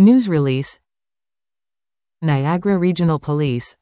News release. Niagara Regional Police.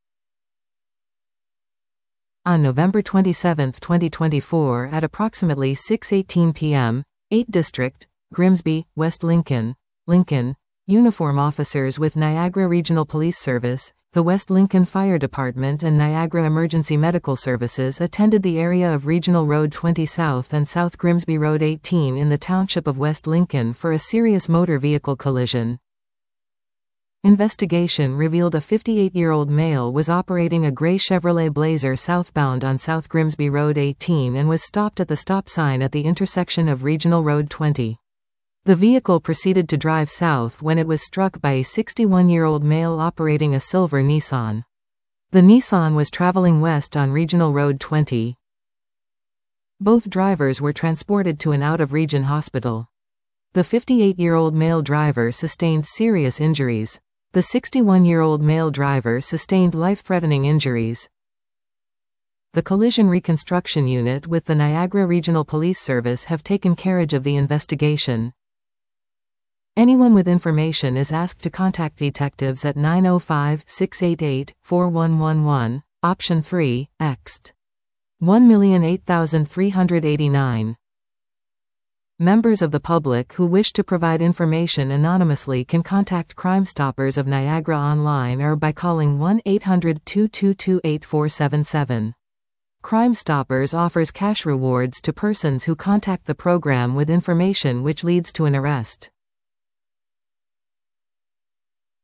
On November 27, 2024 at approximately 6:18 p.m., 8 District, Grimsby, West Lincoln, uniform officers with Niagara Regional Police Service, the West Lincoln Fire Department and Niagara Emergency Medical Services attended the area of Regional Road 20 South and South Grimsby Road 18 in the township of West Lincoln for a serious motor vehicle collision. Investigation revealed a 58-year-old male was operating a gray Chevrolet Blazer southbound on South Grimsby Road 18 and was stopped at the stop sign at the intersection of Regional Road 20. The vehicle proceeded to drive south when it was struck by a 61-year-old male operating a silver Nissan. The Nissan was traveling west on Regional Road 20. Both drivers were transported to an out-of-region hospital. The 58-year-old male driver sustained serious injuries. The 61-year-old male driver sustained life-threatening injuries. The Collision Reconstruction Unit with the Niagara Regional Police Service have taken carriage of the investigation. Anyone with information is asked to contact detectives at 905-688-4111, option 3, ext. 1,008,389. Members of the public who wish to provide information anonymously can contact Crime Stoppers of Niagara online or by calling 1-800-222-8477. Crime Stoppers offers cash rewards to persons who contact the program with information which leads to an arrest.